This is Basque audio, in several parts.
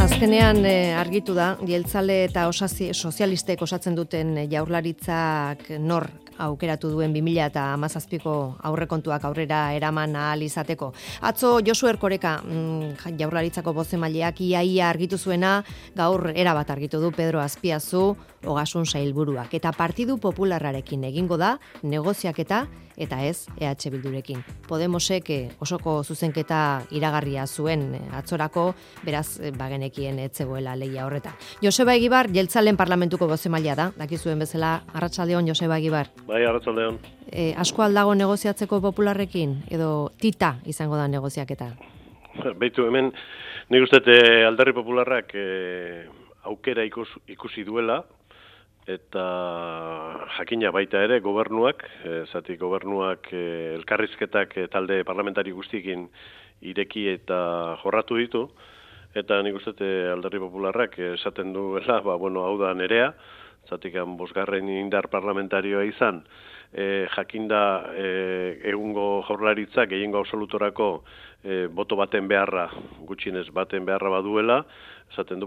azkenean argitu da, jeltzale eta sozialistek osatzen duten jaurlaritzak nor aukeratu duen 2017ko aurrekontuak aurrera eraman ahal izateko. Atzo Josu Erkoreka jaurlaritzako bozemaileak ia argitu zuena, gaur erabat argitu du Pedro Azpiazu Ogasun sailburuak. Eta Partidu Popularrarekin egingo da negoziaketa eta ez EH Bildurekin. Podemosek osoko zuzenketa iragarria zuen atzorako, beraz bagenekien etzegoela lehia horretan. Joseba Egibar, jeltzalen parlamentuko bozemailea da, dakizuen bezala, arratsaldeon Joseba Egibar. Bai, arratsaldeon. Asko aldago negoziatzeko Popularrekin, edo tita izango da negoziaketa? Beitu, hemen, nik uste Alderdi Popularrak aukera ikusi duela, eta jakina baita ere gobernuak, zati gobernuak elkarrizketak talde parlamentari guztiekin ireki eta jorratu ditu, eta nik uste Alderdi Popularrak esaten duela, hau da nerea, zatikan 5. indar parlamentarioa izan, jakinda egungo jaurlaritzak gehiengo absolutorako boto baten beharra, gutxienez baten beharra baduela, esaten du,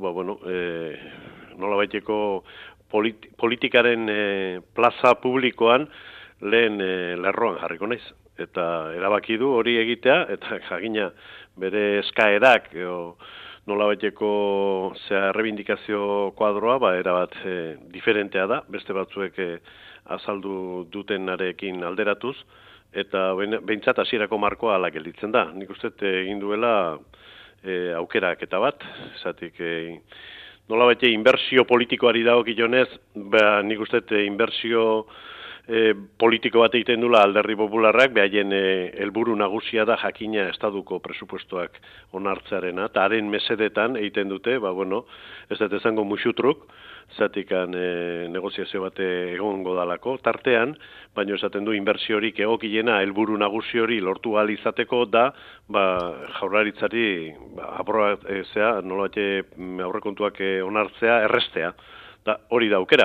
nolabaiteko politikaren plaza publikoan lehen lerroan jarriko naiz. Eta erabaki du hori egitea, eta jakina bere eskaerak, nolabaiteko errebindikazio kuadroa, erabat diferentea da, beste batzuek azaldu dutenarekin alderatuz, eta behintzat hasierako markoa ala gelditzen da. Nik uste egin duela aukerak eta bat, esatik nolabait inbertsio politikoari dagokionez, nik uste inbertsio politiko bat egiten dula Alderdi Popularrak, behaien helburu nagusia da jakina estaduko presupuestoak onartzearena, eta haren mesedetan egiten dute, ez dut esango musutruk, zatikan negoziazio bat egongo dalako, tartean, baina esaten du inbertsiorik egokiena helburu nagusi hori lortu ahal izateko da, jaurlaritzari aprobatzea, nolabait aurrekontuak onartzea, errestea, hori da aukera.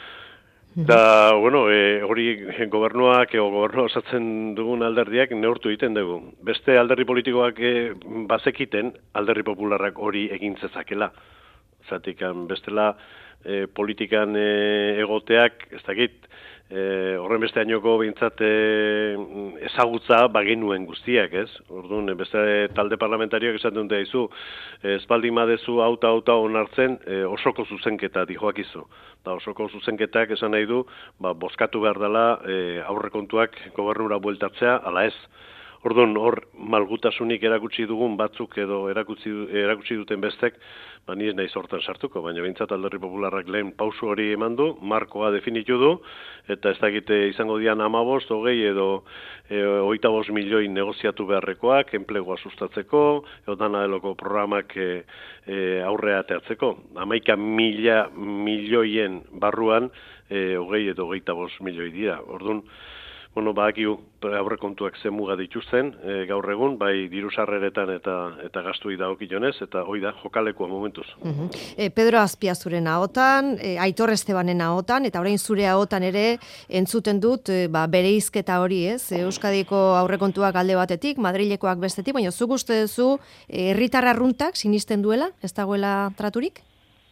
Da, hori gobernuak gobernua osatzen dugun alderdiak neurtu egiten dugu. Beste alderdi politikoak bazekiten Alderdi Popularrak hori egin zezakela. Zatikan bestela politikan egoteak, ez dakit, horren beste ainoko behintzat ezagutza bagenuen guztiak, ez? Orduan, beste talde parlamentarioak esaten dute izu, espaldin badezu auta onartzen osoko zuzenketa dijoakizu. Da osoko zuzenketak esan nahi du, bozkatu behar dela aurrekontuak gobernura bueltatzea, ala ez. Orduan, hor malgutasunik erakutsi dugun batzuk edo erakutsi duten bestek, ni ez naiz hortan sartuko, baina behintzat Alderdi Popularrak lehen pausu hori eman du, markoa definitu du, eta ez dakite izango dian 15, 20 edo 25 milioi negoziatu beharrekoak, enplegua sustatzeko, edo dana deloko programak aurrea ateatzeko. 11 milioien barruan 20 edo 25 milioi dira. Orduan, badakigu aurrekontuak zen muga dituzten gaur egun, bai diru sarreretan eta gastuei dagokionez, eta hoi da jokalekua momentuz. Pedro Azpiazuren ahotan, Aitor Estebanen ahotan, eta orain zure ahotan ere entzuten dut bereizketa hori, ez? Euskadiko aurrekontuak alde batetik, Madrilekoak bestetik, baina zuk uste duzu herritar arruntak sinisten duela, ez dagoela traturik?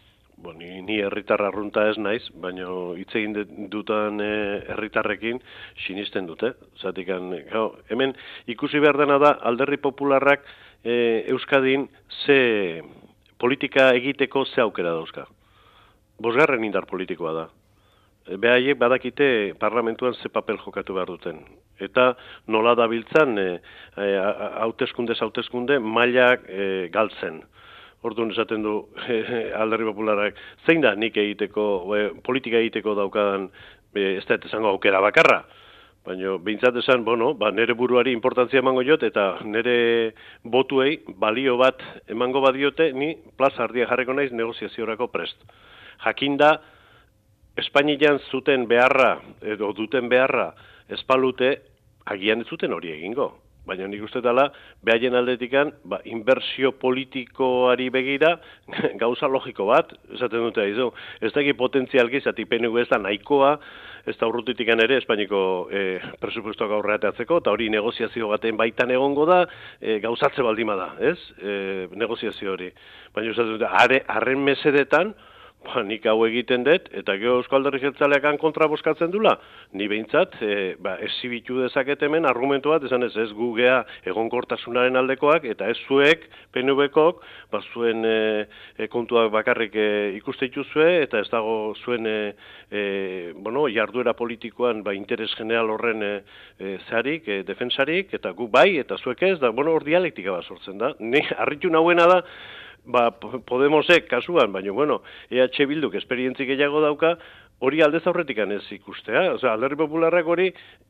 Ni herritar arrunta ez naiz, baina hitz egin dutan herritarrekin sinisten dute. Zatikan, hemen ikusi behar dena da Alderdi Popularrak Euskadin ze politika egiteko ze aukera dauzka. 5. indar politikoa da. Behaiek badakite parlamentuan ze papel jokatu behar duten. Eta nola dabiltzan hauteskunde mailak galtzen. Orduan esaten du Alderdi Popularrak, zein da nik egiteko, politika egiteko daukadan, ez da esango aukera bakarra. Baina behintzat esan, nire buruari importantzia emango jot, eta nire botuei balio bat emango badiote, ni plaza ardia jarriko naiz negoziaziorako prest. Jakinda, Espainian zuten beharra, edo duten beharra, espalute, agian ez zuten hori egingo. Baina nik uste dela, behaien aldetikan, inbertsio politikoari begira, gauza logiko bat, esaten dute izu. Ez da potentzialki, zati PNV ez da nahikoa, ez da urrutitikan ere, Espainiko presupuestoak aurreateatzeko, eta hori negoziazio baten baitan egongo da, gauzatze baldima da, ez? Negoziazio hori. Baina esaten dute, harren mesedetan, nik hau egiten dut, eta gero Eusko Alderdi Jeltzaleak kontra bozkatzen dula, ni behintzat, ezibitu dezaket hemen argumentu bat, esan ez gu gea egonkortasunaren aldekoak, eta ez zuek, PNV-kok, zuen kontuak bakarrik ikuste dituzue, eta ez dago zuen jarduera politikoan interes general horren zarik, defensarik, eta gu bai, eta zuek ez, da hor dialektika bat sortzen da. Ni harritu nahuena da, Podemosek kasuan, baina, EH Bilduk esperientzik gehiago dauka, hori aldez aurretik ez ikustea. Alderdi Popularrak hori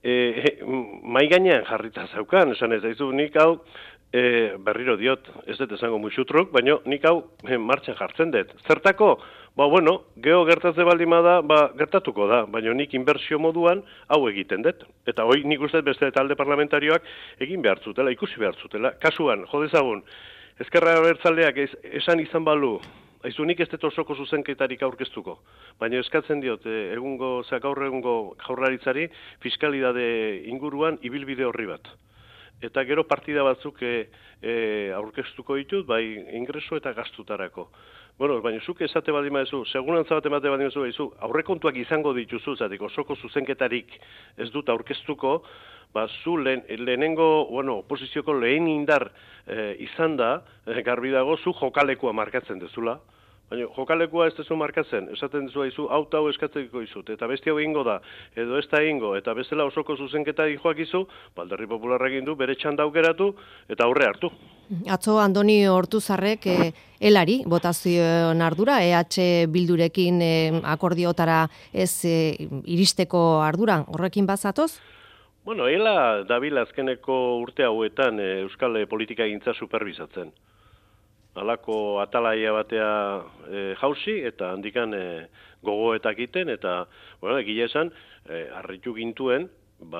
mai gainean jarrita zaukan, esan ez daizu nik hau, berriro diot, ez dut esango musutruk, baina nik hau martxan jartzen dut. Zertako? Geho gertatze baldima da, gertatuko da, baina nik inbertsio moduan hau egiten dut. Eta hori nik uste beste talde parlamentarioak egin behar zutela, ikusi behar zutela. Kasuan, jodezagun, Ezkerra Abertzaleak esan izan balu, aizu nik ez dut osoko zuzenketarik aurkeztuko, baina eskatzen diot gaur egungo jaurlaritzari fiskalidade inguruan ibilbide horri bat. Eta gero partida batzuk aurkeztuko ditut, bai ingreso eta gastutarako. Baina zuk esate baldin badezu, segurantza bat emate baldin badezu, aurrekontuak izango dituzu, zatik osoko zuzenketarik ez dut aurkeztuko, zu lehenengo, oposizioko lehen indar izan da, garbi dago, zu jokalekua markatzen dezula. Baina jokalekua ez dezu markatzen, esaten dezu haizu, hau eskatzeko izut, eta beste hau egingo da, edo ez da egingo, eta bestela osoko zuzenketari joak izu, Alderdi Popularrak egin du, bere txanda aukeratu, eta aurre hartu. Atzo Andoni Ortuzarrek elari botazioen ardura, EH Bildurekin akordiotara ez iristeko ardura, horrekin bazatoz? Ela dabil azkeneko urte hauetan euskal politika egintza superbizatzen. Halako atalaia batea jausi eta handikan gogoetak iten eta egia esan harritu gintuen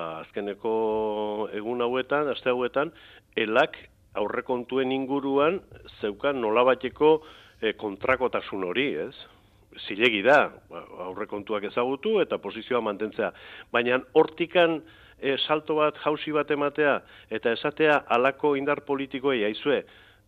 azkeneko egun hauetan, aste hauetan elak aurrekontuen inguruan zeukan nolabateko kontrakotasun hori, ez? Zilegi da, aurrekontuak ezagutu eta posizioa mantentzea. Baina hortikan salto bat, jausi bat ematea eta esatea halako indar politikoei aizue,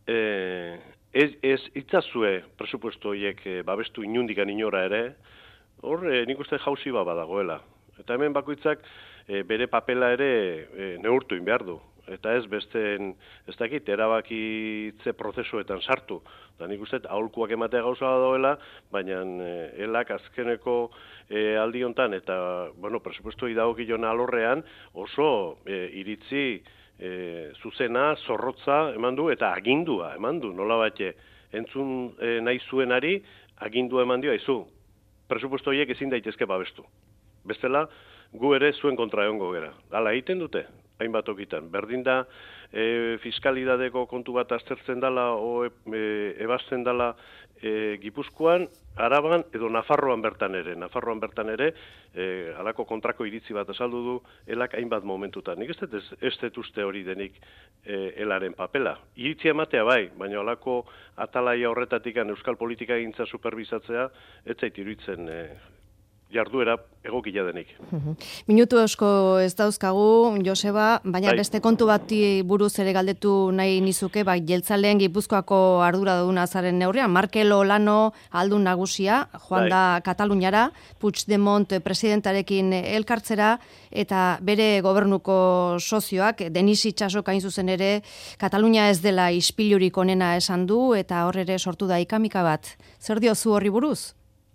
ez itzazue presupuesto horiek babestu inundikan inora ere, hor nik uste jausi bat badagoela. Eta hemen bakoitzak bere papela ere neurtu behar du. Eta ez besteen, ez dakit, erabakitze prozesuetan sartu. Da nik uste, aholkuak ematea gauza doela, baina elak azkeneko aldi hontan eta, presupuesto idagokion alorrean oso iritzi zuzena, zorrotza eman du eta agindua eman du, nola bate, entzun nahi zuenari agindua eman dio, aizu, presupuesto horiek ezin daitezke babestu. Bestela, gu ere zuen kontra egongo gera. Hala egiten dute, hainbat okitan. Berdin da, fiskalidadeko kontu bat aztertzen dela o ebazten dela Gipuzkoan, Araban edo Nafarroan bertan ere. Nafarroan bertan ere, halako kontrako iritzi bat azaldu du elak hainbat momentutan. Nik ez dut uste hori denik elaren papela. Iritzi ematea bai, baina halako atalaia horretatik euskal politika egintza superbizatzea, ez zait iruditzen jarduera egokia denik. Minutu asko ez dauzkagu, Joseba, baina beste kontu bati buruz ere galdetu nahi nizuke, jeltzaleen Gipuzkoako ardura duguna zaren neurrian, Markel Olano aldun nagusia, joan da Kataluniara, Puigdemont presidentarekin elkartzera, eta bere gobernuko sozioak, Denis Itxasok hain zuzen ere, Katalunia ez dela ispilurik onena esan du, eta hor ere sortu da ikamika bat. Zer diozu horri buruz?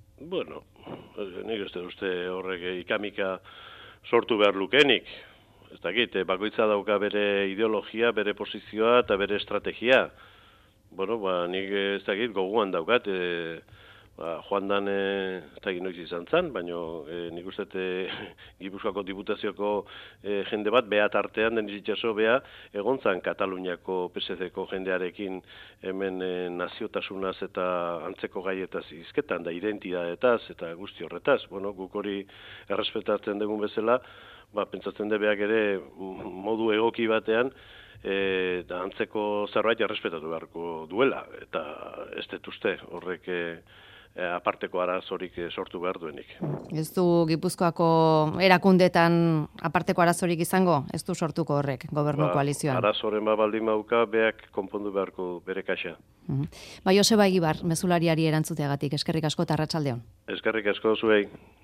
Nik ez uste horrek ikamika sortu behar lukenik. Ez dakit, bakoitza dauka bere ideologia, bere posizioa eta bere estrategia. Nik ez dakit goguan daukat, joan dan, ez dakit noiz izan zan, baina nik uste Gipuzkoako diputazioko jende bat, beha tartean, Denis Itxaso beha, egon zan Kataluniako PSC-ko jendearekin hemen naziotasunaz eta antzeko gaietaz izketan, da identidadetaz eta guzti horretaz. Guk hori errespetatzen dugun bezala, pentsatzen de beak ere modu egoki batean, eta antzeko zerbait errespetatu beharko duela, eta ez dut uste horrek aparteko arazorik sortu behar duenik. Ez du Gipuzkoako erakundetan aparteko arazorik izango? Ez du sortuko horrek gobernu koalizioan? Arazoren baldin mauka, beak konpondu beharko bere kaxa. Joseba Egibar, mezulariari erantzuteagatik, eskerrik asko eta arratsaldeon. Eskerrik asko zuei.